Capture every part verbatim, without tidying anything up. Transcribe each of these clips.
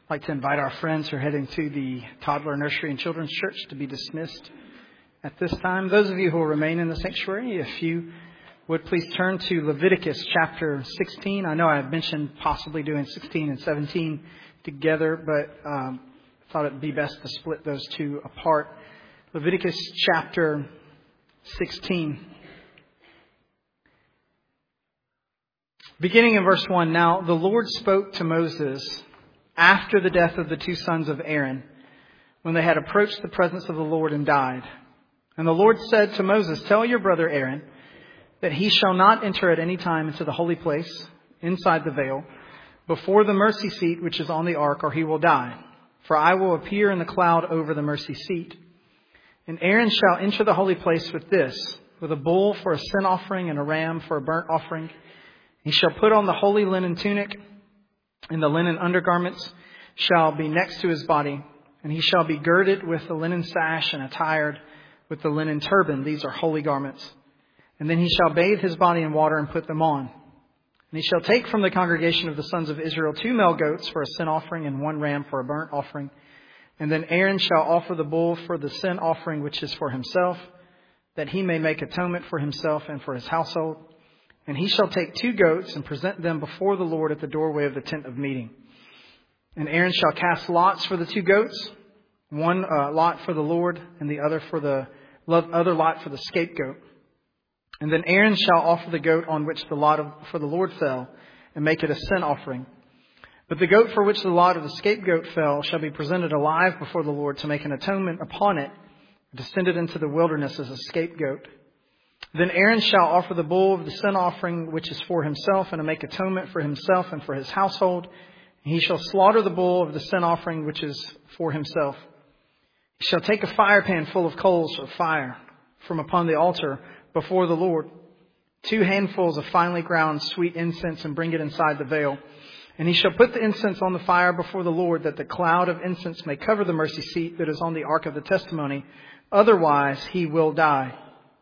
I'd like to invite our friends who are heading to the Toddler Nursery and Children's Church to be dismissed at this time. Those of you who will remain in the sanctuary, if you would please turn to Leviticus chapter sixteen. I know I've mentioned possibly doing sixteen and seventeen together, but um, I thought it would be best to split those two apart. Leviticus chapter sixteen. Beginning in verse one, now the Lord spoke to Moses after the death of the two sons of Aaron, when they had approached the presence of the Lord and died. And the Lord said to Moses, tell your brother Aaron that he shall not enter at any time into the holy place inside the veil before the mercy seat which is on the ark, or he will die. For I will appear in the cloud over the mercy seat. And Aaron shall enter the holy place with this, with a bull for a sin offering and a ram for a burnt offering. He shall put on the holy linen tunic, and the linen undergarments shall be next to his body. And he shall be girded with the linen sash and attired with the linen turban. These are holy garments. And then he shall bathe his body in water and put them on. And he shall take from the congregation of the sons of Israel two male goats for a sin offering and one ram for a burnt offering. And then Aaron shall offer the bull for the sin offering, which is for himself, that he may make atonement for himself and for his household. And he shall take two goats and present them before the Lord at the doorway of the tent of meeting. And Aaron shall cast lots for the two goats, one uh, lot for the Lord and the other for the other lot for the scapegoat. And then Aaron shall offer the goat on which the lot of, for the Lord fell, and make it a sin offering. But the goat for which the lot of the scapegoat fell shall be presented alive before the Lord to make an atonement upon it, to send it into the wilderness as a scapegoat. Then Aaron shall offer the bull of the sin offering, which is for himself, and to make atonement for himself and for his household. And he shall slaughter the bull of the sin offering, which is for himself. He shall take a fire pan full of coals of fire from upon the altar before the Lord, two handfuls of finely ground sweet incense, and bring it inside the veil. And he shall put the incense on the fire before the Lord, that the cloud of incense may cover the mercy seat that is on the ark of the testimony. Otherwise he will die.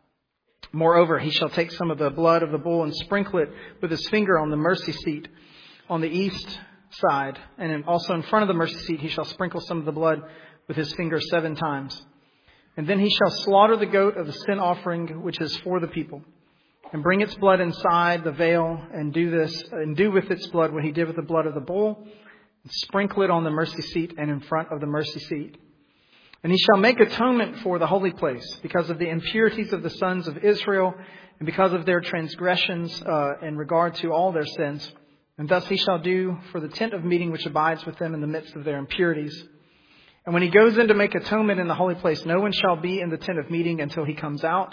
Moreover, he shall take some of the blood of the bull and sprinkle it with his finger on the mercy seat on the east side. And also in front of the mercy seat, he shall sprinkle some of the blood with his finger seven times. And then he shall slaughter the goat of the sin offering, which is for the people, and bring its blood inside the veil, and do this, and do with its blood what he did with the blood of the bull, and sprinkle it on the mercy seat and in front of the mercy seat. And he shall make atonement for the holy place because of the impurities of the sons of Israel, and because of their transgressions uh, in regard to all their sins. And thus he shall do for the tent of meeting which abides with them in the midst of their impurities. And when he goes in to make atonement in the holy place, no one shall be in the tent of meeting until he comes out,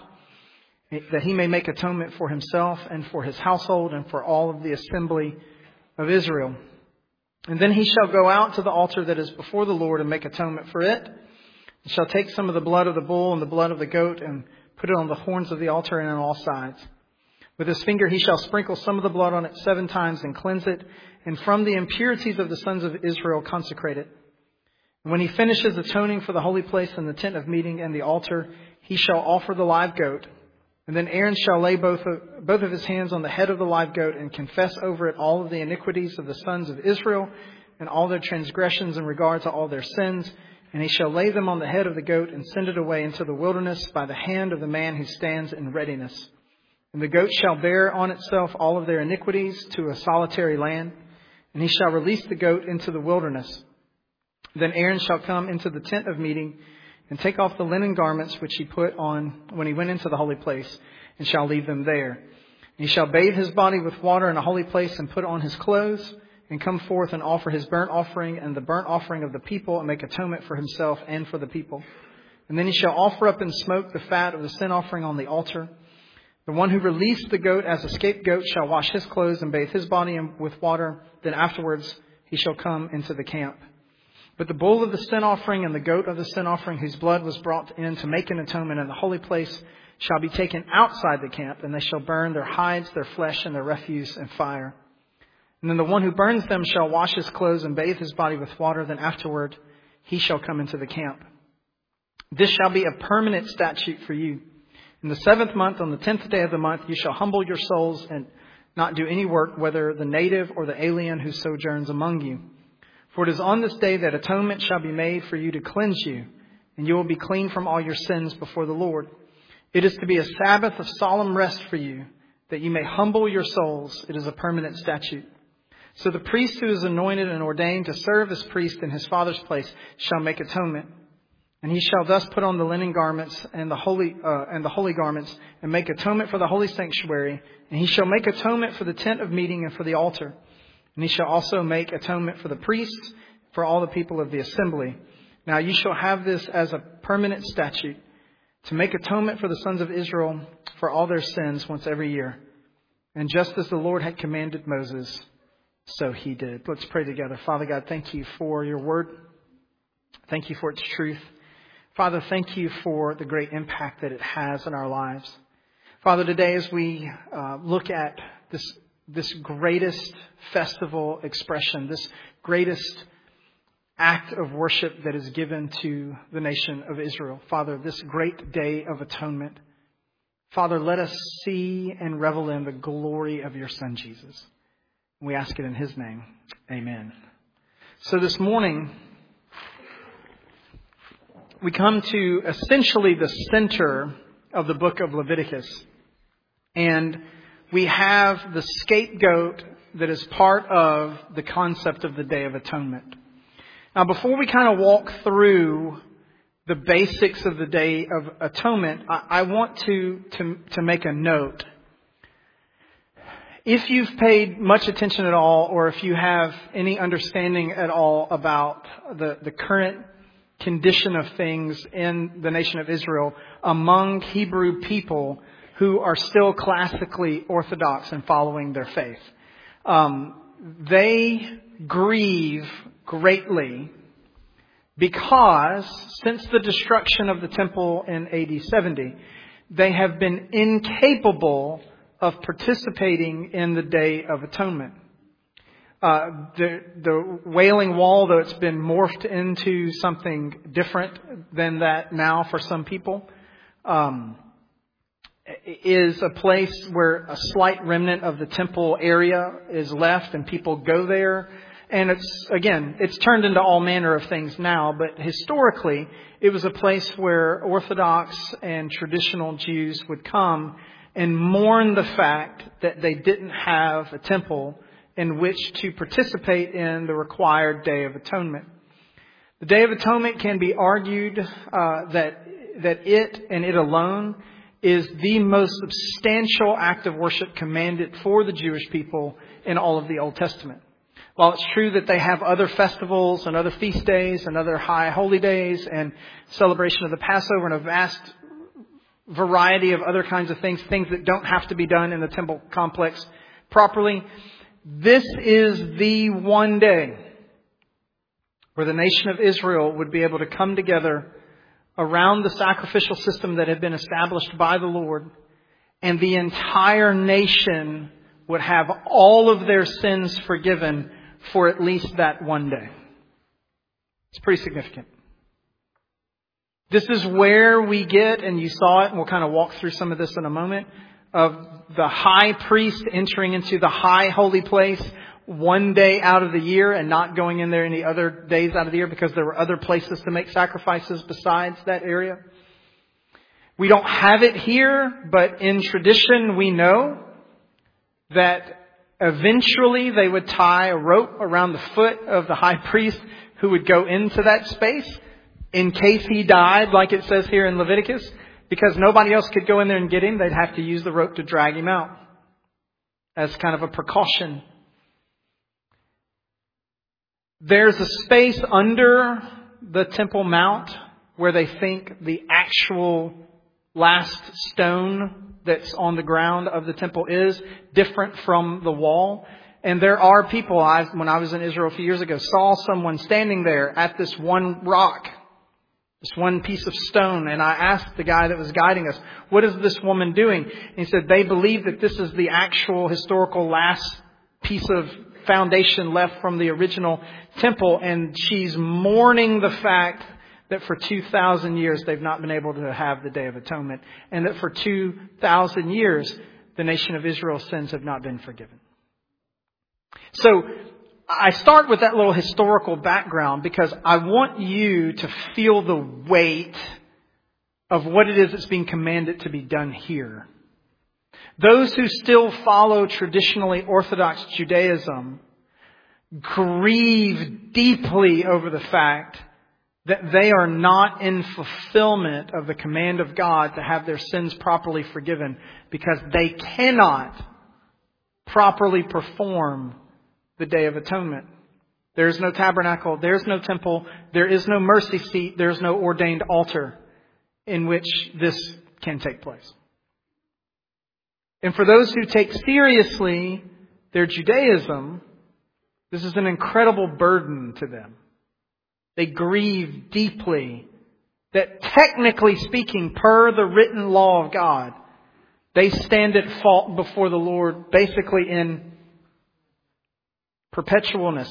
that he may make atonement for himself and for his household and for all of the assembly of Israel. And then he shall go out to the altar that is before the Lord and make atonement for it. He shall take some of the blood of the bull and the blood of the goat and put it on the horns of the altar and on all sides. With his finger he shall sprinkle some of the blood on it seven times and cleanse it, and from the impurities of the sons of Israel consecrate it. And when he finishes atoning for the holy place and the tent of meeting and the altar, he shall offer the live goat. And then Aaron shall lay both of, both of his hands on the head of the live goat and confess over it all of the iniquities of the sons of Israel and all their transgressions in regard to all their sins. And he shall lay them on the head of the goat and send it away into the wilderness by the hand of the man who stands in readiness. And the goat shall bear on itself all of their iniquities to a solitary land. And he shall release the goat into the wilderness. Then Aaron shall come into the tent of meeting and take off the linen garments which he put on when he went into the holy place, and shall leave them there. And he shall bathe his body with water in a holy place and put on his clothes, and come forth and offer his burnt offering and the burnt offering of the people, and make atonement for himself and for the people. And then he shall offer up in smoke the fat of the sin offering on the altar. The one who released the goat as a scapegoat shall wash his clothes and bathe his body with water. Then afterwards he shall come into the camp. But the bull of the sin offering and the goat of the sin offering, whose blood was brought in to make an atonement in the holy place, shall be taken outside the camp, and they shall burn their hides, their flesh, and their refuse in fire. And then the one who burns them shall wash his clothes and bathe his body with water. Then afterward he shall come into the camp. This shall be a permanent statute for you. In the seventh month, on the tenth day of the month, you shall humble your souls and not do any work, whether the native or the alien who sojourns among you. For it is on this day that atonement shall be made for you to cleanse you, and you will be clean from all your sins before the Lord. It is to be a Sabbath of solemn rest for you, that you may humble your souls. It is a permanent statute. So the priest who is anointed and ordained to serve as priest in his father's place shall make atonement. And he shall thus put on the linen garments and the holy uh, and the holy garments, and make atonement for the holy sanctuary. And he shall make atonement for the tent of meeting and for the altar. And he shall also make atonement for the priests, for all the people of the assembly. Now you shall have this as a permanent statute, to make atonement for the sons of Israel for all their sins once every year. And just as the Lord had commanded Moses, so he did. Let's pray together. Father God, thank you for your word. Thank you for its truth. Father, thank you for the great impact that it has in our lives. Father, today as we uh, look at this, this greatest festival expression, this greatest act of worship that is given to the nation of Israel, Father, this great day of atonement, Father, let us see and revel in the glory of your Son, Jesus. We ask it in his name. Amen. So this morning, we come to essentially the center of the book of Leviticus. And we have the scapegoat that is part of the concept of the Day of Atonement. Now, before we kind of walk through the basics of the Day of Atonement, I, I want to, to, to make a note. If you've paid much attention at all, or if you have any understanding at all about the, the current condition of things in the nation of Israel among Hebrew people who are still classically Orthodox and following their faith, um, they grieve greatly because since the destruction of the temple in A D seventy, they have been incapable of participating in the Day of Atonement. Uh, the, the Wailing Wall, though it's been morphed into something different than that now for some people, um, is a place where a slight remnant of the temple area is left and people go there. And it's, again, it's turned into all manner of things now, but historically it was a place where Orthodox and traditional Jews would come and mourn the fact that they didn't have a temple in which to participate in the required Day of Atonement. The Day of Atonement can be argued uh, that that it and it alone is the most substantial act of worship commanded for the Jewish people in all of the Old Testament. While it's true that they have other festivals and other feast days and other high holy days and celebration of the Passover and a vast variety of other kinds of things, things that don't have to be done in the temple complex properly, this is the one day where the nation of Israel would be able to come together around the sacrificial system that had been established by the Lord, and the entire nation would have all of their sins forgiven for at least that one day. It's pretty significant. This is where we get, and you saw it, and we'll kind of walk through some of this in a moment, of the high priest entering into the high holy place one day out of the year and not going in there any other days out of the year because there were other places to make sacrifices besides that area. We don't have it here, but in tradition we know that eventually they would tie a rope around the foot of the high priest who would go into that space in case he died, like it says here in Leviticus, because nobody else could go in there and get him. They'd have to use the rope to drag him out as kind of a precaution. There's a space under the Temple Mount where they think the actual last stone that's on the ground of the temple is different from the wall. And there are people, I, when I was in Israel a few years ago, saw someone standing there at this one rock, this one piece of stone. And I asked the guy that was guiding us, what is this woman doing? And he said, they believe that this is the actual historical last piece of foundation left from the original temple. And she's mourning the fact that for two thousand years they've not been able to have the Day of Atonement. And that for two thousand years the nation of Israel's sins have not been forgiven. So I start with that little historical background because I want you to feel the weight of what it is that's being commanded to be done here. Those who still follow traditionally Orthodox Judaism grieve deeply over the fact that they are not in fulfillment of the command of God to have their sins properly forgiven because they cannot properly perform the Day of Atonement. There is no tabernacle, there is no temple, there is no mercy seat, there is no ordained altar in which this can take place. And for those who take seriously their Judaism, this is an incredible burden to them. They grieve deeply that, technically speaking, per the written law of God, they stand at fault before the Lord basically in perpetualness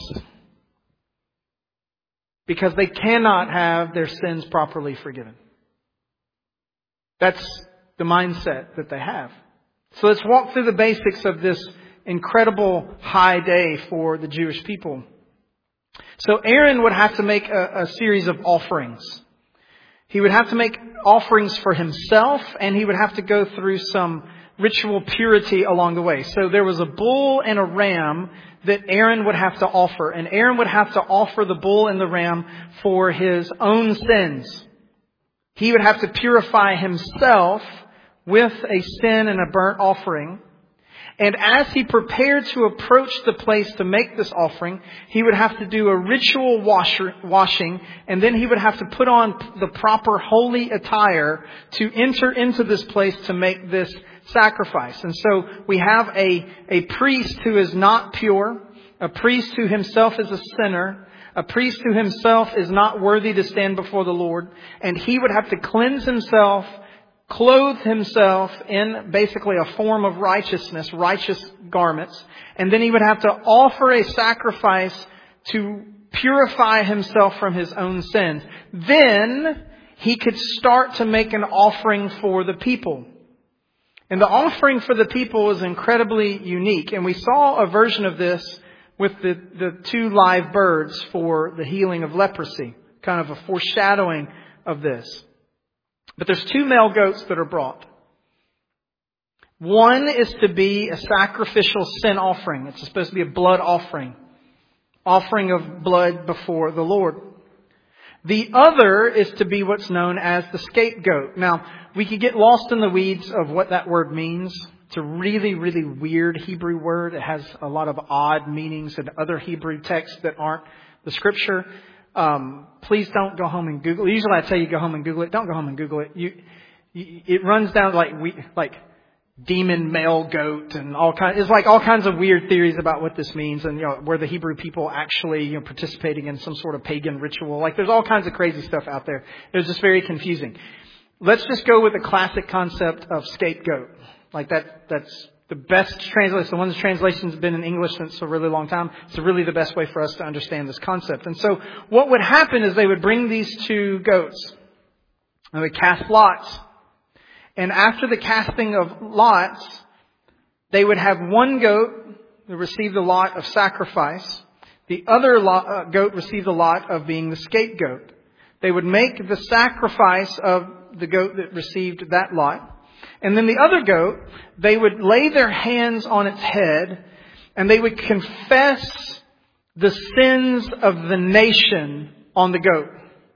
because they cannot have their sins properly forgiven. That's the mindset that they have. So let's walk through the basics of this incredible high day for the Jewish people. So Aaron would have to make a, a series of offerings. He would have to make offerings for himself, and he would have to go through some ritual purity along the way. So there was a bull and a ram that Aaron would have to offer. And Aaron would have to offer the bull and the ram for his own sins. He would have to purify himself with a sin and a burnt offering. And as he prepared to approach the place to make this offering, he would have to do a ritual wash, washing, and then he would have to put on the proper holy attire to enter into this place to make this sacrifice. And so we have a, a priest who is not pure, a priest who himself is a sinner, a priest who himself is not worthy to stand before the Lord, and he would have to cleanse himself, clothe himself in basically a form of righteousness, righteous garments. And then he would have to offer a sacrifice to purify himself from his own sins. Then he could start to make an offering for the people. And the offering for the people was incredibly unique. And we saw a version of this with the, the two live birds for the healing of leprosy. Kind of a foreshadowing of this. But there's two male goats that are brought. One is to be a sacrificial sin offering. It's supposed to be a blood offering. Offering of blood before the Lord. The other is to be what's known as the scapegoat. Now, we could get lost in the weeds of what that word means. It's a really, really weird Hebrew word. It has a lot of odd meanings in other Hebrew texts that aren't the Scripture. Um, please don't go home and Google it. Usually I tell you go home and Google it. Don't go home and Google it. You, you it runs down like we, like demon male goat and all kinds. It's like all kinds of weird theories about what this means, and you know, were the Hebrew people actually you know participating in some sort of pagan ritual? Like there's all kinds of crazy stuff out there. It's just very confusing. Let's just go with the classic concept of scapegoat. Like that. That's the best translation. The one's translation's been in English since a really long time. It's really the best way for us to understand this concept. And so what would happen is they would bring these two goats and they would cast lots. And after the casting of lots, they would have one goat that received the lot of sacrifice. The other lot, uh, goat received the lot of being the scapegoat. They would make the sacrifice of the goat that received that lot. And then the other goat, they would lay their hands on its head and they would confess the sins of the nation on the goat.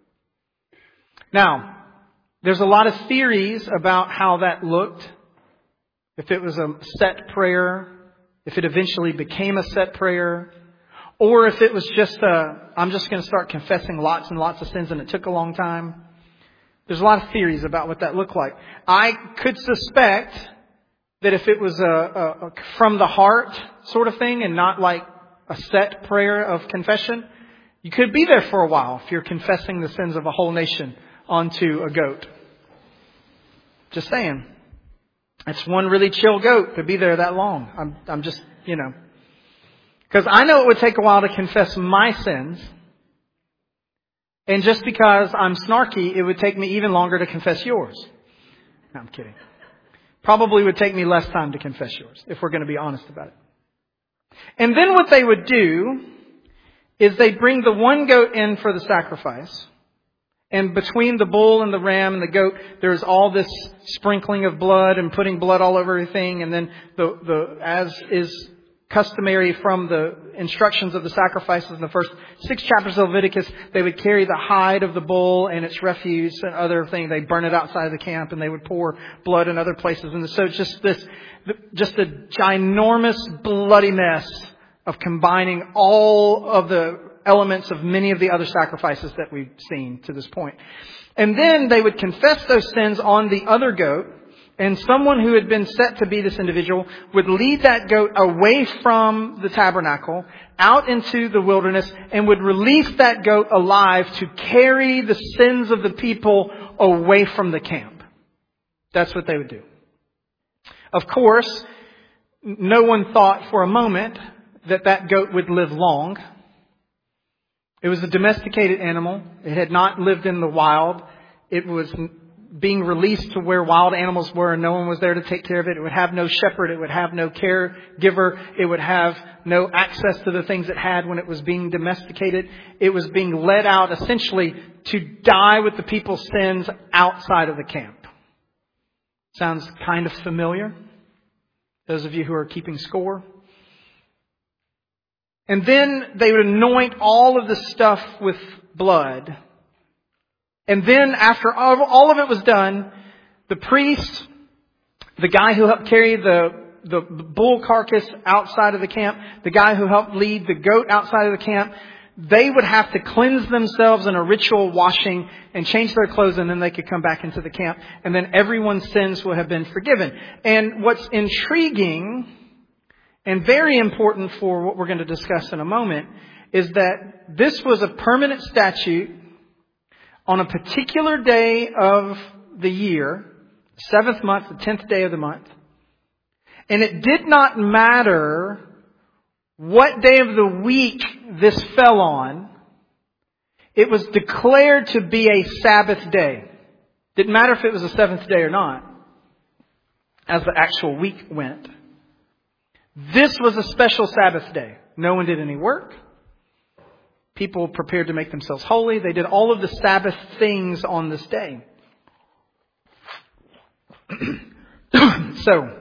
Now, there's a lot of theories about how that looked. If it was a set prayer, if it eventually became a set prayer, or if it was just a, I'm just going to start confessing lots and lots of sins and it took a long time. There's a lot of theories about what that looked like. I could suspect that if it was a, a, a from the heart sort of thing and not like a set prayer of confession, you could be there for a while if you're confessing the sins of a whole nation onto a goat. Just saying. It's one really chill goat to be there that long. I'm, I'm just, you know. Because I know it would take a while to confess my sins. And just because I'm snarky, it would take me even longer to confess yours. No, I'm kidding. Probably would take me less time to confess yours, if we're going to be honest about it. And then what they would do is they bring the one goat in for the sacrifice. And between the bull and the ram and the goat, there's all this sprinkling of blood and putting blood all over everything. And then the, the, as is customary from the instructions of the sacrifices in the first six chapters of Leviticus, they would carry the hide of the bull and its refuse and other things. They'd burn it outside of the camp, and they would pour blood in other places. And so it's just this, just a ginormous bloody mess of combining all of the elements of many of the other sacrifices that we've seen to this point. And then they would confess those sins on the other goat. And someone who had been set to be this individual would lead that goat away from the tabernacle, out into the wilderness, and would release that goat alive to carry the sins of the people away from the camp. That's what they would do. Of course, no one thought for a moment that that goat would live long. It was a domesticated animal. It had not lived in the wild. It was being released to where wild animals were, and no one was there to take care of it. It would have no shepherd. It would have no caregiver. It would have no access to the things it had when it was being domesticated. It was being led out essentially to die with the people's sins outside of the camp. Sounds kind of familiar? Those of you who are keeping score. And then they would anoint all of the stuff with blood. And then after all of it was done, the priest, the guy who helped carry the, the bull carcass outside of the camp, the guy who helped lead the goat outside of the camp, they would have to cleanse themselves in a ritual washing and change their clothes, and then they could come back into the camp. And then everyone's sins will have been forgiven. And what's intriguing and very important for what we're going to discuss in a moment is that this was a permanent statute on a particular day of the year, seventh month, the tenth day of the month. And it did not matter what day of the week this fell on. It was declared to be a Sabbath day. Didn't matter if it was a seventh day or not, as the actual week went. This was a special Sabbath day. No one did any work. People prepared to make themselves holy. They did all of the Sabbath things on this day. So,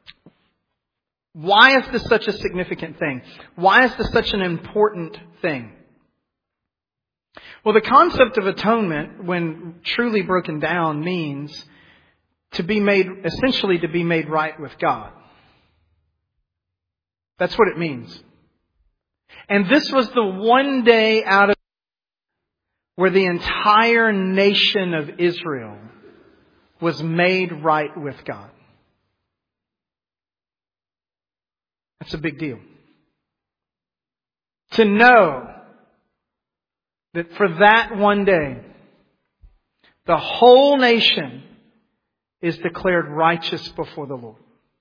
why is this such a significant thing? Why is this such an important thing? Well, the concept of atonement, when truly broken down, means to be made, essentially to be made right with God. That's what it means. And this was the one day out of where the entire nation of Israel was made right with God. That's a big deal. To know that for that one day, the whole nation is declared righteous before the Lord.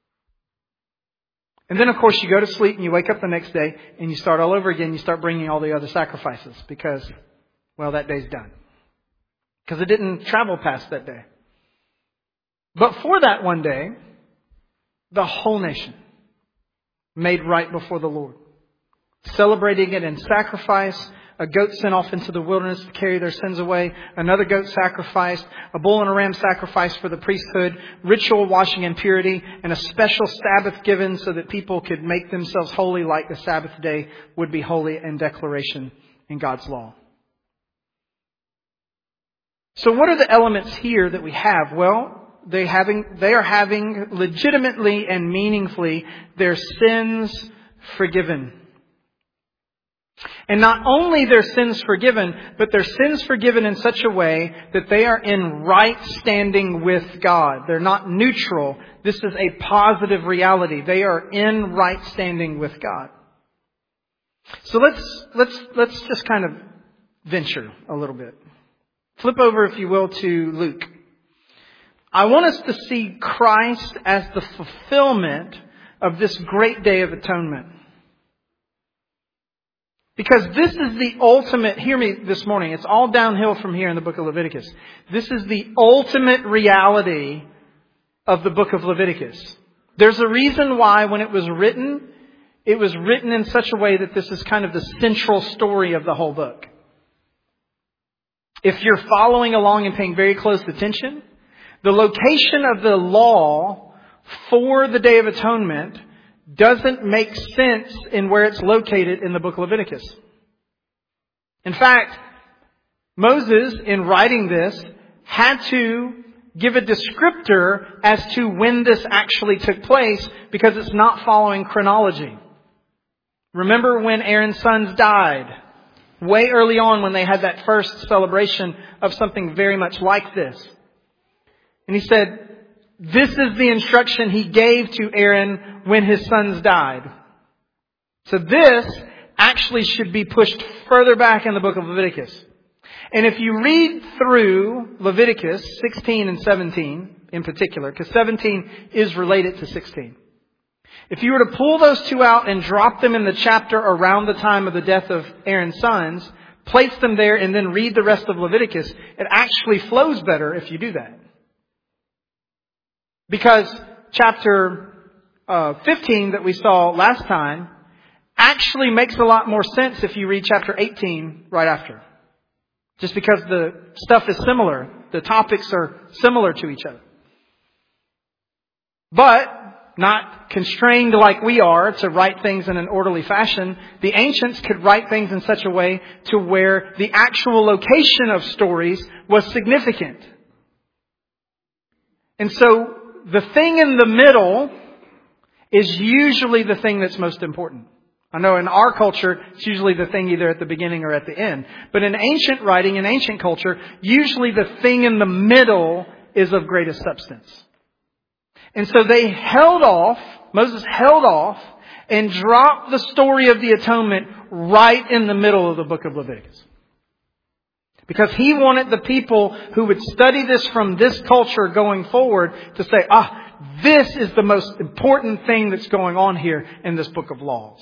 And then, of course, you go to sleep and you wake up the next day and you start all over again. You start bringing all the other sacrifices because, well, that day's done. Because it didn't travel past that day. But for that one day, the whole nation made right before the Lord. Celebrating it in sacrifice. A goat sent off into the wilderness to carry their sins away. Another goat sacrificed. A bull and a ram sacrificed for the priesthood. Ritual washing and purity. And a special Sabbath given so that people could make themselves holy like the Sabbath day would be holy in declaration in God's law. So what are the elements here that we have? Well, they having they are having legitimately and meaningfully their sins forgiven. And not only their sins forgiven, but their sins forgiven in such a way that they are in right standing with God. They're not neutral. This is a positive reality. They are in right standing with God. So let's let's let's just kind of venture a little bit. Flip over, if you will, to Luke. I want us to see Christ as the fulfillment of this great day of atonement. Because this is the ultimate, hear me this morning, it's all downhill from here in the book of Leviticus. This is the ultimate reality of the book of Leviticus. There's a reason why when it was written, it was written in such a way that this is kind of the central story of the whole book. If you're following along and paying very close attention, the location of the law for the Day of Atonement doesn't make sense in where it's located in the book of Leviticus. In fact, Moses, in writing this, had to give a descriptor as to when this actually took place because it's not following chronology. Remember when Aaron's sons died? Way early on when they had that first celebration of something very much like this. And he said, this is the instruction he gave to Aaron when his sons died. So this actually should be pushed further back in the book of Leviticus. And if you read through Leviticus sixteen and seventeen in particular, because seventeen is related to sixteen. If you were to pull those two out and drop them in the chapter around the time of the death of Aaron's sons, place them there and then read the rest of Leviticus, it actually flows better if you do that. Because chapter uh, fifteen that we saw last time actually makes a lot more sense if you read chapter eighteen right after. Just because the stuff is similar. The topics are similar to each other. But not constrained like we are to write things in an orderly fashion, the ancients could write things in such a way to where the actual location of stories was significant. And so the thing in the middle is usually the thing that's most important. I know in our culture, it's usually the thing either at the beginning or at the end. But in ancient writing, in ancient culture, usually the thing in the middle is of greatest substance. And so they held off, Moses held off, and dropped the story of the atonement right in the middle of the book of Leviticus. Because he wanted the people who would study this from this culture going forward to say, ah, this is the most important thing that's going on here in this book of laws.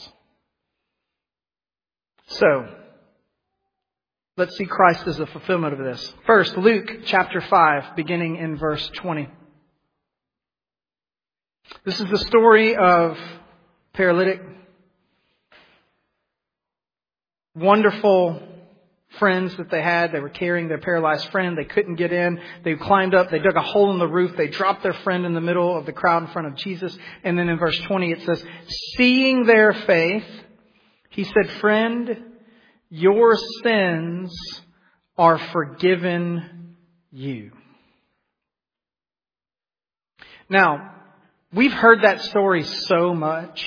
So, let's see Christ as a fulfillment of this. First, Luke chapter five, beginning in verse twenty. This is the story of paralytic, wonderful friends that they had. They were carrying their paralyzed friend. They couldn't get in. They climbed up. They dug a hole in the roof. They dropped their friend in the middle of the crowd in front of Jesus. And then in verse twenty it says, seeing their faith, he said, friend, your sins are forgiven you. Now, we've heard that story so much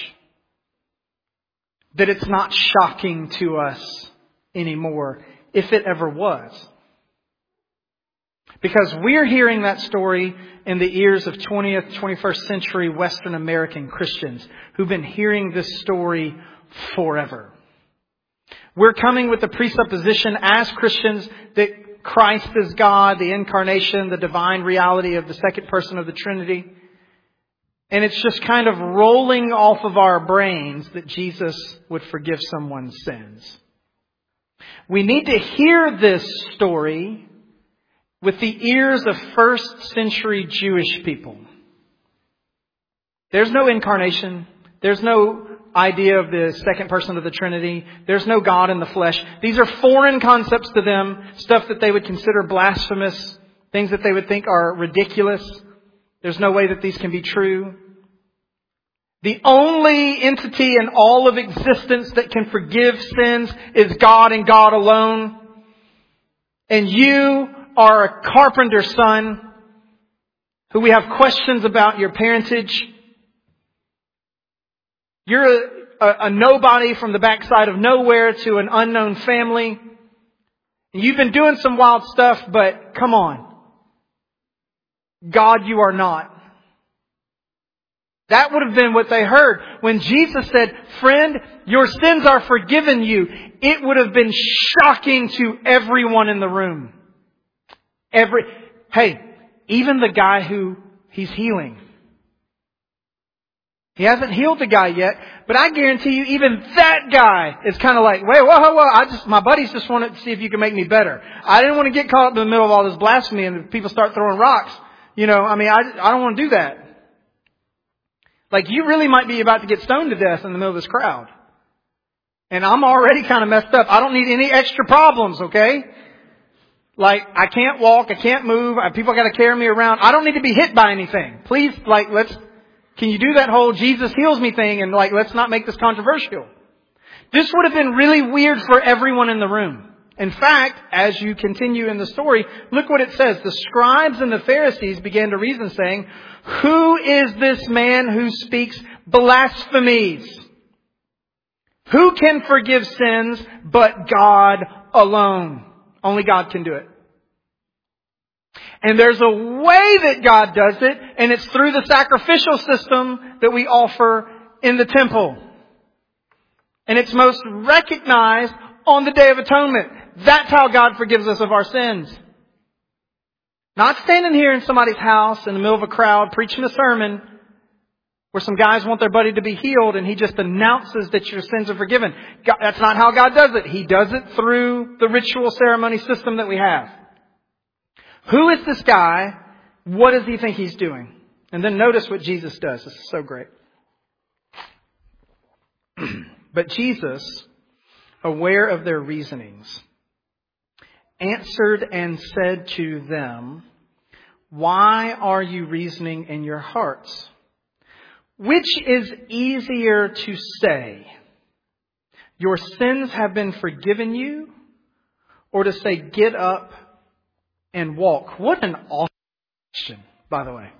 that it's not shocking to us anymore, if it ever was. Because we're hearing that story in the ears of twentieth, twenty-first century Western American Christians who've been hearing this story forever. We're coming with the presupposition as Christians that Christ is God, the incarnation, the divine reality of the second person of the Trinity. And it's just kind of rolling off of our brains that Jesus would forgive someone's sins. We need to hear this story with the ears of first century Jewish people. There's no incarnation. There's no idea of the second person of the Trinity. There's no God in the flesh. These are foreign concepts to them, stuff that they would consider blasphemous, things that they would think are ridiculous. There's no way that these can be true. The only entity in all of existence that can forgive sins is God and God alone. And you are a carpenter's son who we have questions about your parentage. You're a, a, a nobody from the backside of nowhere to an unknown family. And you've been doing some wild stuff, but come on. God, you are not. That would have been what they heard. When Jesus said, friend, your sins are forgiven you, it would have been shocking to everyone in the room. Every, hey, even the guy who he's healing. He hasn't healed the guy yet, but I guarantee you even that guy is kind of like, wait, whoa, whoa, whoa, I just, my buddies just wanted to see if you can make me better. I didn't want to get caught up in the middle of all this blasphemy and people start throwing rocks. You know, I mean, I, I don't want to do that. Like, you really might be about to get stoned to death in the middle of this crowd. And I'm already kind of messed up. I don't need any extra problems, okay? Like, I can't walk, I can't move, people got to carry me around. I don't need to be hit by anything. Please, like, let's, can you do that whole Jesus heals me thing and like, let's not make this controversial. This would have been really weird for everyone in the room. In fact, as you continue in the story, look what it says. The scribes and the Pharisees began to reason, saying, "Who is this man who speaks blasphemies? Who can forgive sins but God alone?" Only God can do it. And there's a way that God does it, and it's through the sacrificial system that we offer in the temple. And it's most recognized on the Day of Atonement. That's how God forgives us of our sins. Not standing here in somebody's house in the middle of a crowd preaching a sermon where some guys want their buddy to be healed and he just announces that your sins are forgiven. God, that's not how God does it. He does it through the ritual ceremony system that we have. Who is this guy? What does he think he's doing? And then notice what Jesus does. This is so great. But Jesus, aware of their reasonings, answered and said to them, "Why are you reasoning in your hearts? Which is easier to say, 'Your sins have been forgiven you,' or to say, 'Get up and walk'?" What an awesome question, by the way.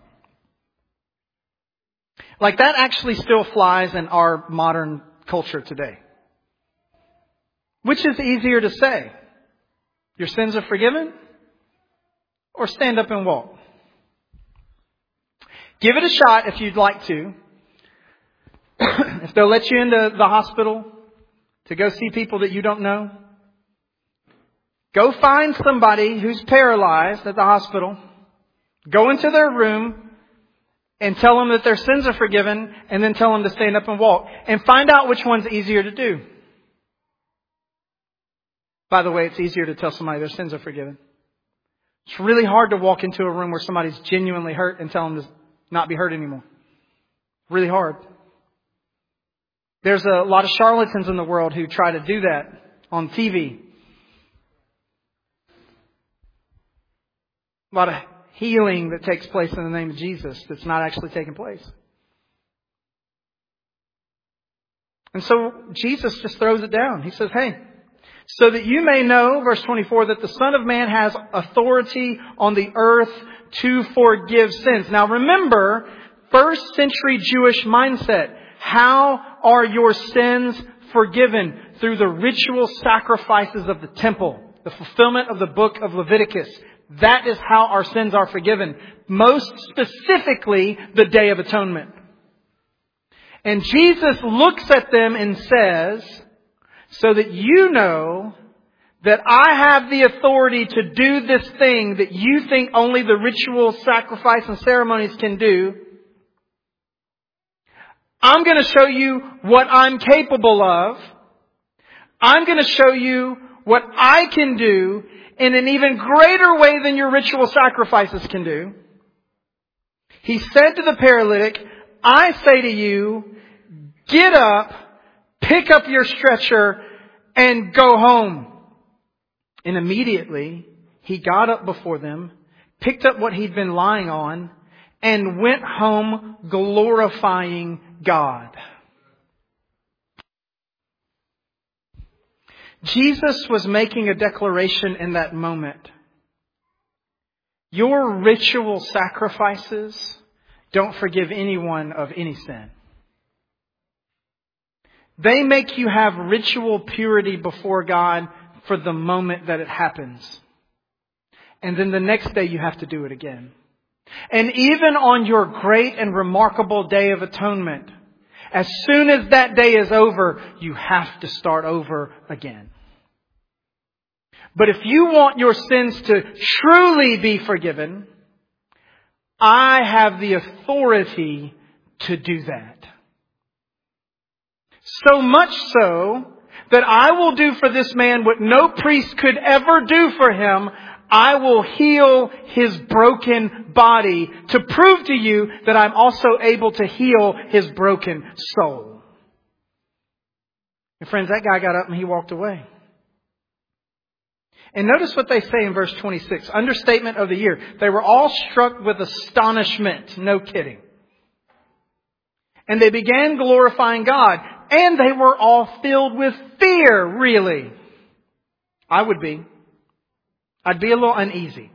Like, that actually still flies in our modern culture today. Which is easier to say? Your sins are forgiven? Or stand up and walk? Give it a shot if you'd like to. If they'll let you into the hospital to go see people that you don't know, go find somebody who's paralyzed at the hospital. Go into their room and tell them that their sins are forgiven, and then tell them to stand up and walk. And find out which one's easier to do. By the way, it's easier to tell somebody their sins are forgiven. It's really hard to walk into a room where somebody's genuinely hurt and tell them to not be hurt anymore. Really hard. There's a lot of charlatans in the world who try to do that on T V. A lot of healing that takes place in the name of Jesus that's not actually taking place. And so Jesus just throws it down. He says, "Hey, so that you may know," verse twenty-four, "that the Son of Man has authority on the earth to forgive sins." Now remember, first century Jewish mindset. How are your sins forgiven? Through the ritual sacrifices of the temple. The fulfillment of the book of Leviticus. That is how our sins are forgiven. Most specifically, the Day of Atonement. And Jesus looks at them and says, "So that you know that I have the authority to do this thing that you think only the ritual sacrifice and ceremonies can do, I'm going to show you what I'm capable of. I'm going to show you what I can do in an even greater way than your ritual sacrifices can do." He said to the paralytic, "I say to you, get up, pick up your stretcher, and go home." And immediately he got up before them, picked up what he'd been lying on, and went home glorifying God. Jesus was making a declaration in that moment. Your ritual sacrifices don't forgive anyone of any sin. They make you have ritual purity before God for the moment that it happens. And then the next day you have to do it again. And even on your great and remarkable Day of Atonement, as soon as that day is over, you have to start over again. But if you want your sins to truly be forgiven, I have the authority to do that. So much so that I will do for this man what no priest could ever do for him. I will heal his broken body to prove to you that I'm also able to heal his broken soul. And friends, that guy got up and he walked away. And notice what they say in verse twenty-six. Understatement of the year. They were all struck with astonishment. No kidding. And they began glorifying God. And they were all filled with fear, really. I would be. I'd be a little uneasy.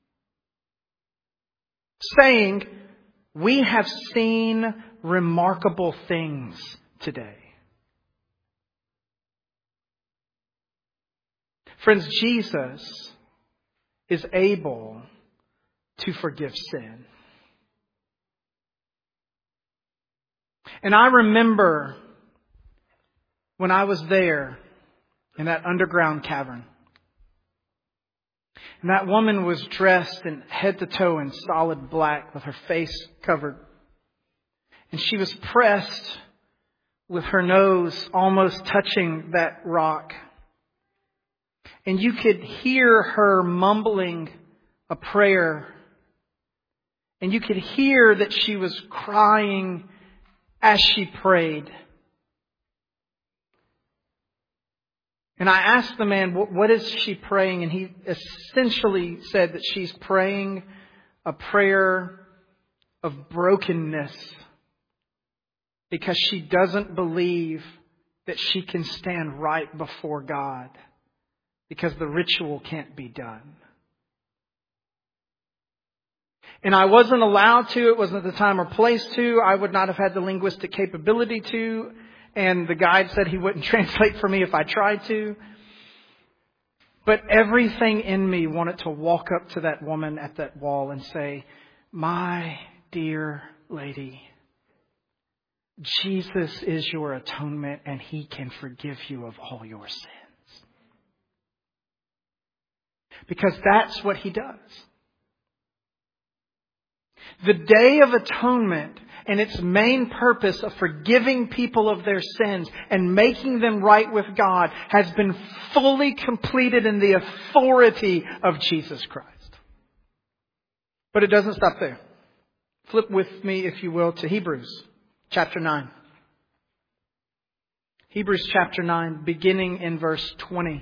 Saying, we have seen remarkable things today. Friends, Jesus is able to forgive sin. And I remember when I was there in that underground cavern. And that woman was dressed in head to toe in solid black with her face covered. And she was pressed with her nose almost touching that rock. And you could hear her mumbling a prayer. And you could hear that she was crying as she prayed. And I asked the man, what is she praying? And he essentially said that she's praying a prayer of brokenness because she doesn't believe that she can stand right before God because the ritual can't be done. And I wasn't allowed to. It wasn't the time or place to. I would not have had the linguistic capability to. And the guide said he wouldn't translate for me if I tried to. But everything in me wanted to walk up to that woman at that wall and say, my dear lady, Jesus is your atonement and he can forgive you of all your sins. Because that's what he does. The Day of Atonement and its main purpose of forgiving people of their sins and making them right with God has been fully completed in the authority of Jesus Christ. But it doesn't stop there. Flip with me, if you will, to Hebrews chapter nine. Hebrews chapter nine, beginning in verse twenty.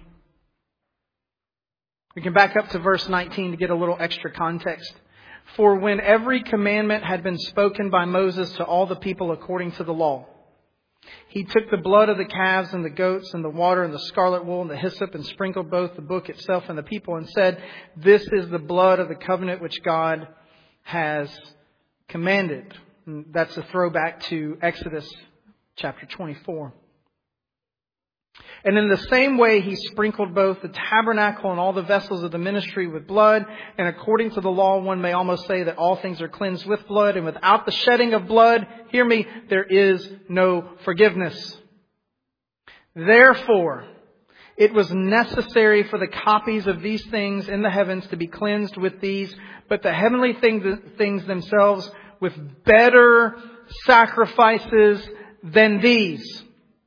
We can back up to verse nineteen to get a little extra context. For when every commandment had been spoken by Moses to all the people according to the law, he took the blood of the calves and the goats and the water and the scarlet wool and the hyssop and sprinkled both the book itself and the people and said, this is the blood of the covenant which God has commanded. And that's a throwback to Exodus chapter twenty-four. And in the same way, he sprinkled both the tabernacle and all the vessels of the ministry with blood. And according to the law, one may almost say that all things are cleansed with blood. And without the shedding of blood, hear me, there is no forgiveness. Therefore, it was necessary for the copies of these things in the heavens to be cleansed with these, but the heavenly things themselves with better sacrifices than these.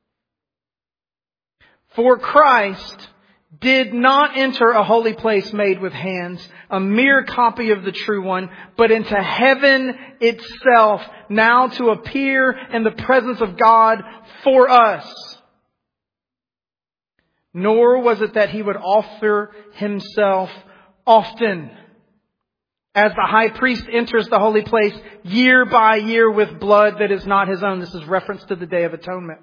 For Christ did not enter a holy place made with hands, a mere copy of the true one, but into heaven itself, now to appear in the presence of God for us. Nor was it that he would offer himself often, as the high priest enters the holy place year by year with blood that is not his own. This is reference to the Day of Atonement.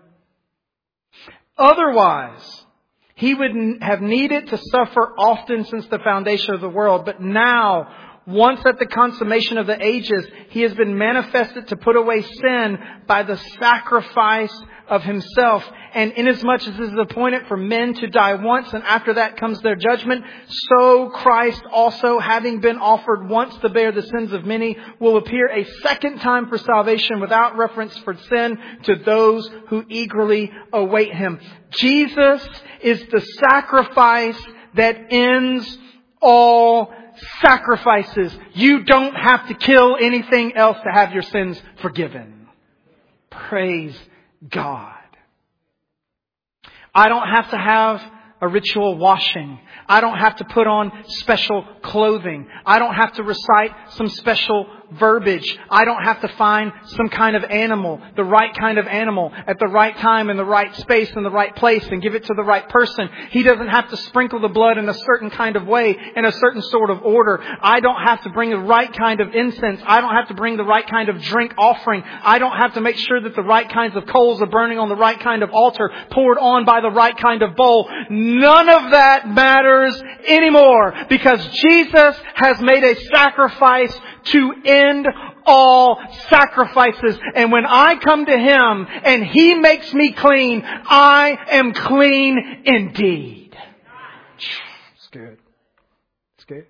Otherwise, he would have needed to suffer often since the foundation of the world. But now, once at the consummation of the ages, he has been manifested to put away sin by the sacrifice of himself. And inasmuch as it is appointed for men to die once, and after that comes their judgment, so Christ also, having been offered once to bear the sins of many, will appear a second time for salvation without reference for sin to those who eagerly await him. Jesus is the sacrifice that ends all sacrifices. You don't have to kill anything else to have your sins forgiven. Praise God. I don't have to have a ritual washing. I don't have to put on special clothing. I don't have to recite some special verbiage. I don't have to find some kind of animal, the right kind of animal, at the right time, in the right space, in the right place, and give it to the right person. He doesn't have to sprinkle the blood in a certain kind of way, in a certain sort of order. I don't have to bring the right kind of incense. I don't have to bring the right kind of drink offering. I don't have to make sure that the right kinds of coals are burning on the right kind of altar, poured on by the right kind of bowl. None of that matters anymore, because Jesus has made a sacrifice to end all sacrifices. And when I come to Him and He makes me clean, I am clean indeed. It's good. It's good.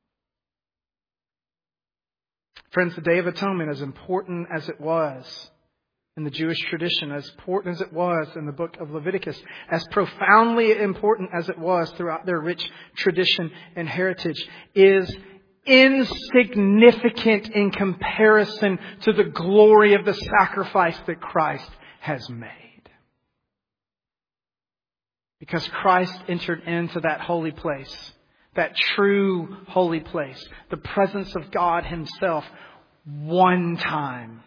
Friends, the Day of Atonement, as important as it was in the Jewish tradition, as important as it was in the book of Leviticus, as profoundly important as it was throughout their rich tradition and heritage, is insignificant in comparison to the glory of the sacrifice that Christ has made. Because Christ entered into that holy place, that true holy place, the presence of God Himself, one time.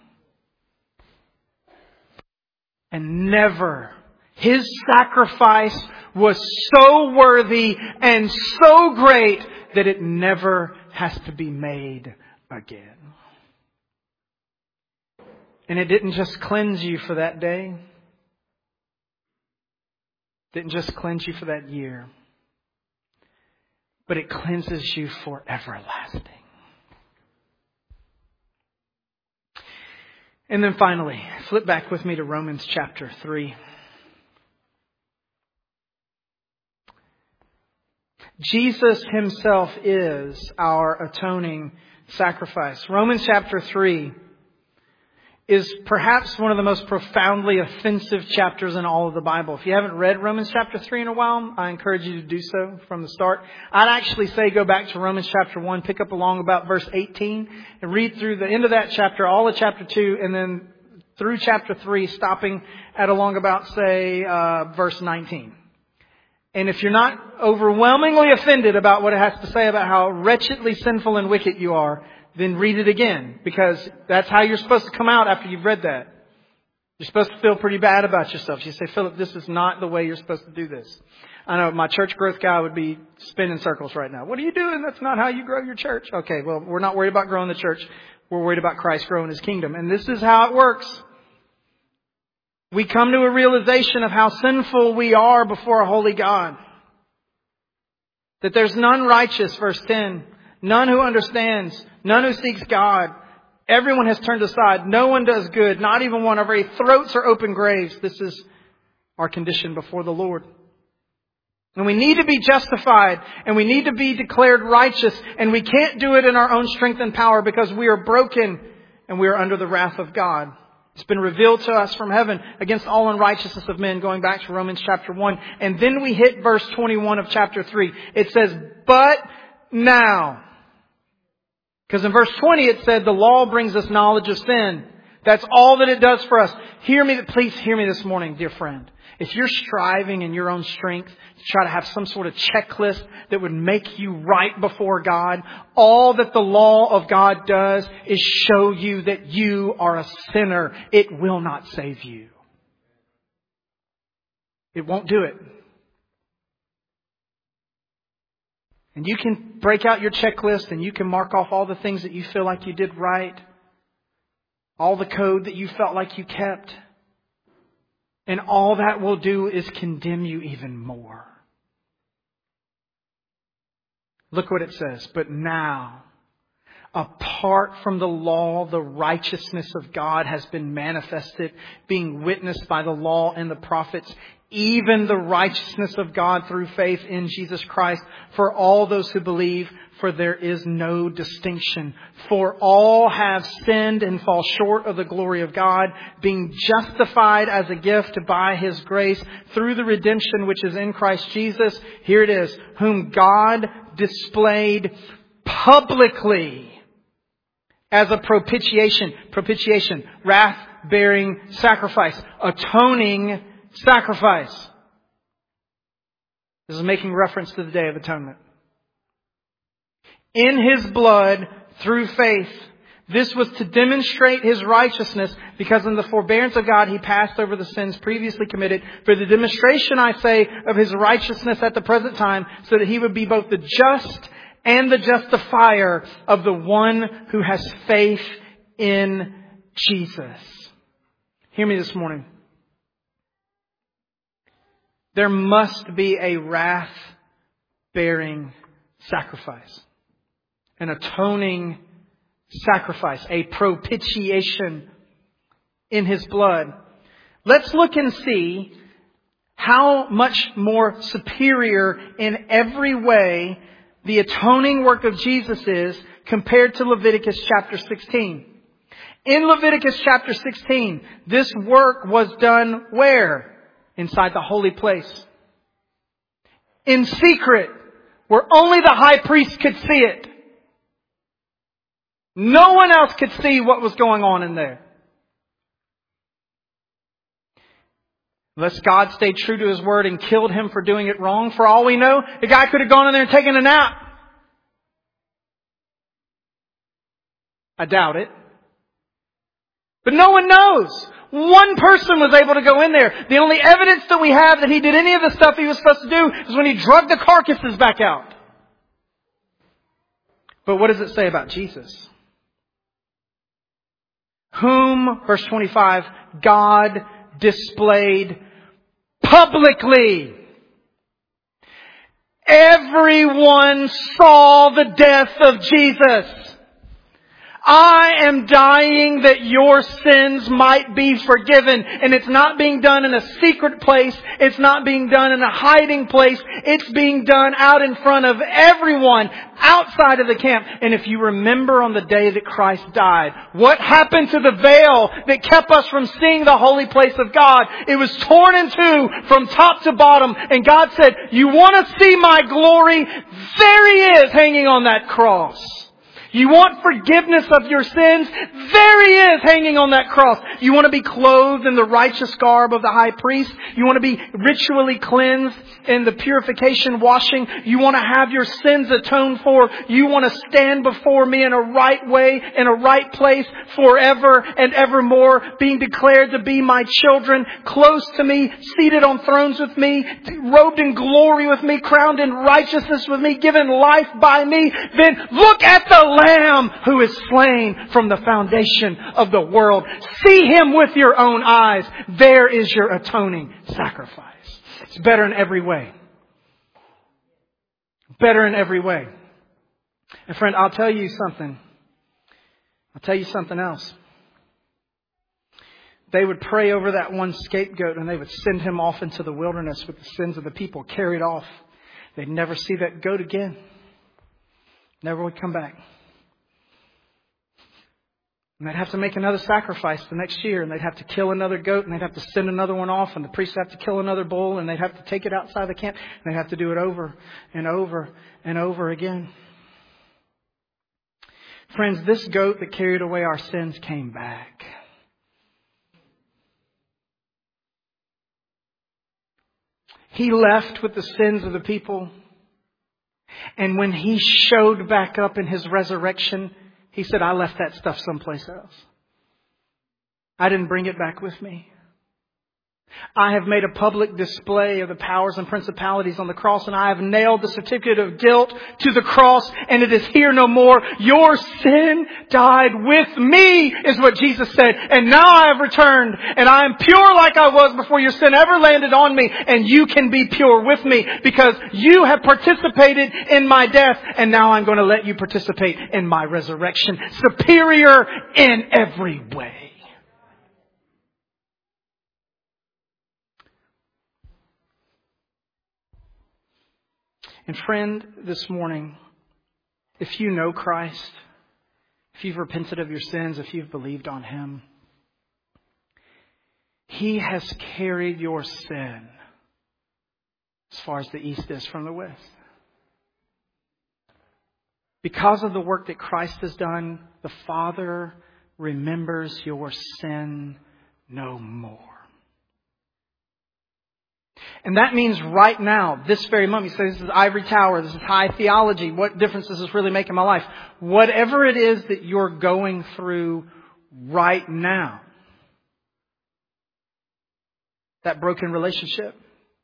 And never. His sacrifice was so worthy and so great that it never has to be made again. And it didn't just cleanse you for that day. It didn't just cleanse you for that year. But it cleanses you for everlasting. And then finally, flip back with me to Romans chapter three. Jesus Himself is our atoning sacrifice. Romans chapter three is perhaps one of the most profoundly offensive chapters in all of the Bible. If you haven't read Romans chapter three in a while, I encourage you to do so from the start. I'd actually say go back to Romans chapter one, pick up along about verse eighteen, and read through the end of that chapter, all of chapter two, and then through chapter three, stopping at along about, say, uh, verse nineteen. And if you're not overwhelmingly offended about what it has to say about how wretchedly sinful and wicked you are, then read it again. Because that's how you're supposed to come out after you've read that. You're supposed to feel pretty bad about yourself. You say, Philip, this is not the way you're supposed to do this. I know my church growth guy would be spinning circles right now. What are you doing? That's not how you grow your church. Okay, well, we're not worried about growing the church. We're worried about Christ growing His kingdom. And this is how it works. We come to a realization of how sinful we are before a holy God. That there's none righteous, verse ten. None who understands. None who seeks God. Everyone has turned aside. No one does good. Not even one. Our very throats are open graves. This is our condition before the Lord. And we need to be justified. And we need to be declared righteous. And we can't do it in our own strength and power because we are broken and we are under the wrath of God. It's been revealed to us from heaven against all unrighteousness of men, going back to Romans chapter one. And then we hit verse twenty-one of chapter three. It says, but now. Because in verse twenty it said the law brings us knowledge of sin. That's all that it does for us. Hear me, please hear me this morning, dear friend. If you're striving in your own strength to try to have some sort of checklist that would make you right before God, all that the law of God does is show you that you are a sinner. It will not save you. It won't do it. And you can break out your checklist and you can mark off all the things that you feel like you did right. All the code that you felt like you kept. And all that will do is condemn you even more. Look what it says. But now, apart from the law, the righteousness of God has been manifested, being witnessed by the law and the prophets, even the righteousness of God through faith in Jesus Christ for all those who believe, for there is no distinction. For all have sinned and fall short of the glory of God, being justified as a gift by His grace through the redemption which is in Christ Jesus. Here it is, whom God displayed publicly as a propitiation, propitiation, wrath-bearing sacrifice, atoning sacrifice. This is making reference to the Day of Atonement. In His blood, through faith, this was to demonstrate His righteousness, because in the forbearance of God He passed over the sins previously committed, for the demonstration, I say, of His righteousness at the present time, so that He would be both the just and the justifier of the one who has faith in Jesus. Hear me this morning. There must be a wrath-bearing sacrifice. An atoning sacrifice. A propitiation in His blood. Let's look and see how much more superior in every way the atoning work of Jesus is compared to Leviticus chapter sixteen. In Leviticus chapter sixteen, this work was done where? Inside the holy place. In secret, where only the high priest could see it. No one else could see what was going on in there. Unless God stayed true to His word and killed him for doing it wrong, for all we know, the guy could have gone in there and taken a nap. I doubt it. But no one knows. One person was able to go in there. The only evidence that we have that he did any of the stuff he was supposed to do is when he drug the carcasses back out. But what does it say about Jesus? Whom, verse twenty-five, God displayed publicly. Everyone saw the death of Jesus. I am dying that your sins might be forgiven. And it's not being done in a secret place. It's not being done in a hiding place. It's being done out in front of everyone outside of the camp. And if you remember on the day that Christ died, what happened to the veil that kept us from seeing the holy place of God? It was torn in two from top to bottom. And God said, you want to see my glory? There He is hanging on that cross. You want forgiveness of your sins? There He is hanging on that cross. You want to be clothed in the righteous garb of the high priest? You want to be ritually cleansed in the purification washing? You want to have your sins atoned for? You want to stand before me in a right way, in a right place forever and evermore, being declared to be my children, close to me, seated on thrones with me, robed in glory with me, crowned in righteousness with me, given life by me? Then look at the Lamb who is slain from the foundation of the world. See Him with your own eyes. There is your atoning sacrifice. It's better in every way. Better in every way. And friend, I'll tell you something. I'll tell you something else. They would pray over that one scapegoat and they would send him off into the wilderness with the sins of the people carried off. They'd never see that goat again. Never would come back. And they'd have to make another sacrifice the next year. And they'd have to kill another goat. And they'd have to send another one off. And the priest would have to kill another bull. And they'd have to take it outside the camp. And they'd have to do it over and over and over again. Friends, this goat that carried away our sins came back. He left with the sins of the people. And when He showed back up in His resurrection, He said, I left that stuff someplace else. I didn't bring it back with me. I have made a public display of the powers and principalities on the cross, and I have nailed the certificate of guilt to the cross, and it is here no more. Your sin died with me, is what Jesus said. And now I have returned, and I am pure like I was before your sin ever landed on me. And you can be pure with me because you have participated in my death, and now I'm going to let you participate in my resurrection. Superior in every way. And friend, this morning, if you know Christ, if you've repented of your sins, if you've believed on Him, He has carried your sin as far as the east is from the west. Because of the work that Christ has done, the Father remembers your sin no more. And that means right now, this very moment. You say, this is ivory tower, this is high theology. What difference does this really make in my life? Whatever it is that you're going through right now. That broken relationship.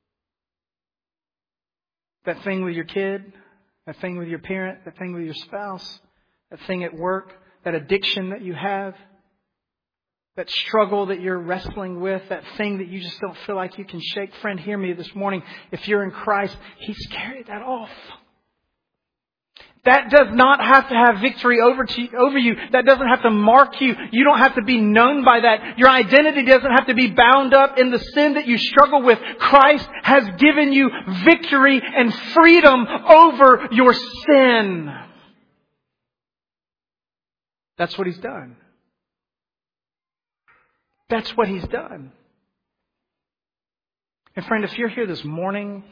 That thing with your kid. That thing with your parent. That thing with your spouse. That thing at work. That addiction that you have. That struggle that you're wrestling with, that thing that you just don't feel like you can shake. Friend, hear me this morning. If you're in Christ, He's carried that off. That does not have to have victory over to, over you. That doesn't have to mark you. You don't have to be known by that. Your identity doesn't have to be bound up in the sin that you struggle with. Christ has given you victory and freedom over your sin. That's what He's done. That's what He's done. And friend, if you're here this morning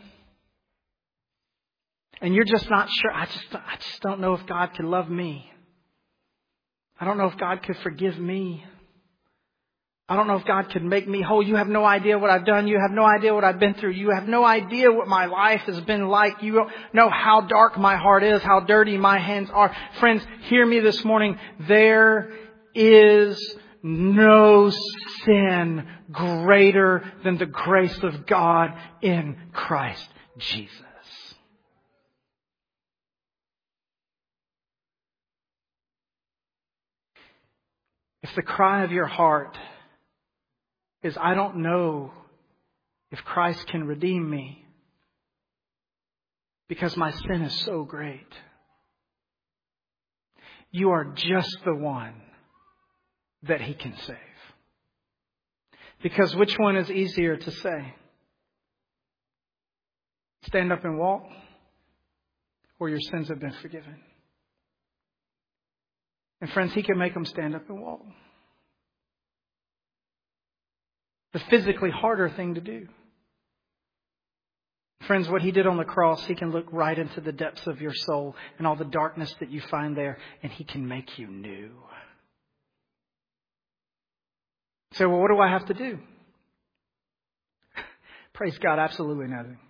and you're just not sure, I just, I just don't know if God could love me. I don't know if God could forgive me. I don't know if God could make me whole. You have no idea what I've done. You have no idea what I've been through. You have no idea what my life has been like. You don't know how dark my heart is, how dirty my hands are. Friends, hear me this morning. There is no sin greater than the grace of God in Christ Jesus. If the cry of your heart is, I don't know if Christ can redeem me because my sin is so great, you are just the one that He can save. Because which one is easier to say? Stand up and walk, or your sins have been forgiven? And friends, He can make them stand up and walk. The physically harder thing to do. Friends, what He did on the cross, He can look right into the depths of your soul and all the darkness that you find there, and He can make you new. So, well, what do I have to do? Praise God, absolutely nothing.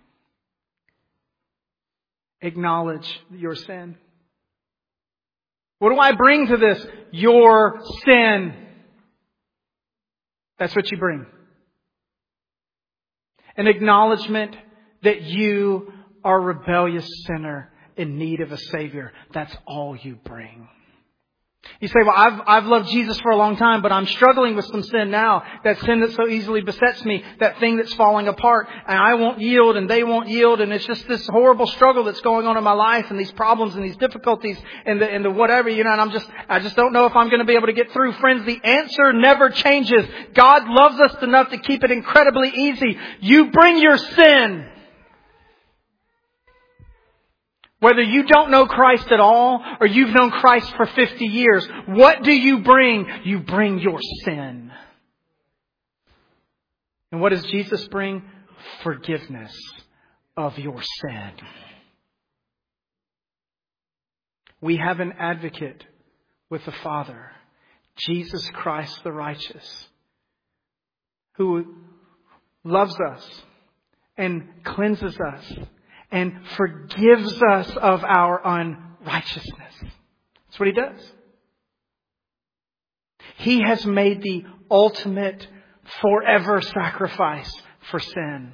Acknowledge your sin. What do I bring to this? Your sin. That's what you bring. An acknowledgement that you are a rebellious sinner in need of a Savior. That's all you bring. You say, well, I've, I've loved Jesus for a long time, but I'm struggling with some sin now. That sin that so easily besets me. That thing that's falling apart. And I won't yield and they won't yield. And it's just this horrible struggle that's going on in my life and these problems and these difficulties and the, and the whatever, you know, and I'm just, I just don't know if I'm going to be able to get through. Friends, the answer never changes. God loves us enough to keep it incredibly easy. You bring your sin. Whether you don't know Christ at all or you've known Christ for fifty years, what do you bring? You bring your sin. And what does Jesus bring? Forgiveness of your sin. We have an advocate with the Father, Jesus Christ the righteous, who loves us and cleanses us and forgives us of our unrighteousness. That's what He does. He has made the ultimate forever sacrifice for sin.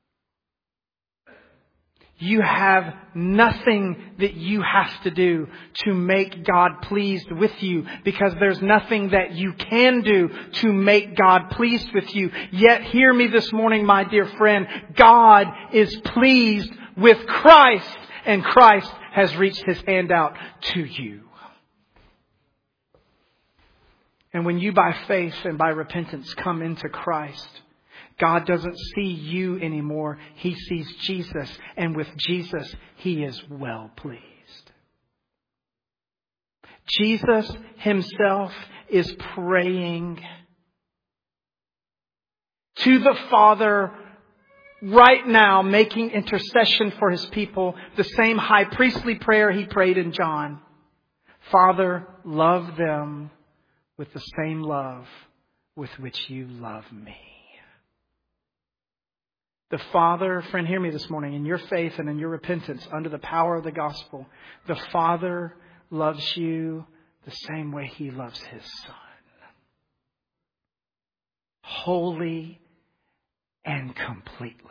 You have nothing that you have to do to make God pleased with you, because there's nothing that you can do to make God pleased with you. Yet hear me this morning, my dear friend. God is pleased with Christ, and Christ has reached His hand out to you. And when you by faith and by repentance come into Christ, God doesn't see you anymore. He sees Jesus. And with Jesus, He is well pleased. Jesus Himself is praying to the Father right now, making intercession for His people. The same high priestly prayer He prayed in John. Father, love them with the same love with which you love me. The Father, friend, hear me this morning, in your faith and in your repentance under the power of the gospel, the Father loves you the same way He loves His Son. Wholly and completely.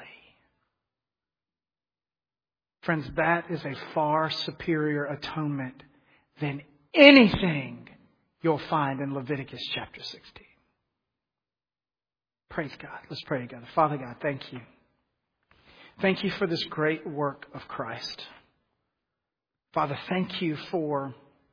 Friends, that is a far superior atonement than anything you'll find in Leviticus chapter sixteen. Praise God. Let's pray together. Father God, thank you. Thank you for this great work of Christ. Father, thank you for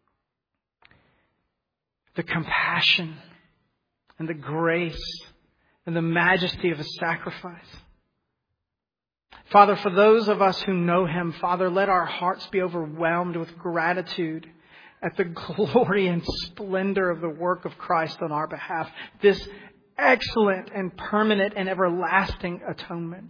the compassion and the grace and the majesty of His sacrifice. Father, for those of us who know Him, Father, let our hearts be overwhelmed with gratitude at the glory and splendor of the work of Christ on our behalf. This excellent and permanent and everlasting atonement.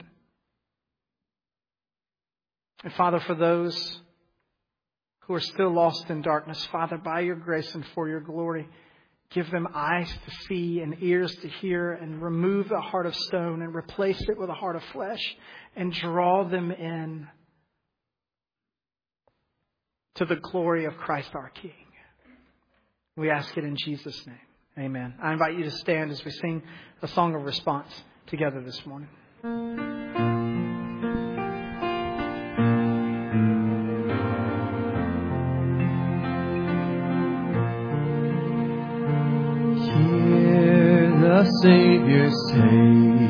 And Father, for those who are still lost in darkness, Father, by your grace and for your glory, give them eyes to see and ears to hear, and remove the heart of stone and replace it with a heart of flesh, and draw them in to the glory of Christ our King. We ask it in Jesus' name. Amen. I invite you to stand as we sing a song of response together this morning. Hear the Savior say,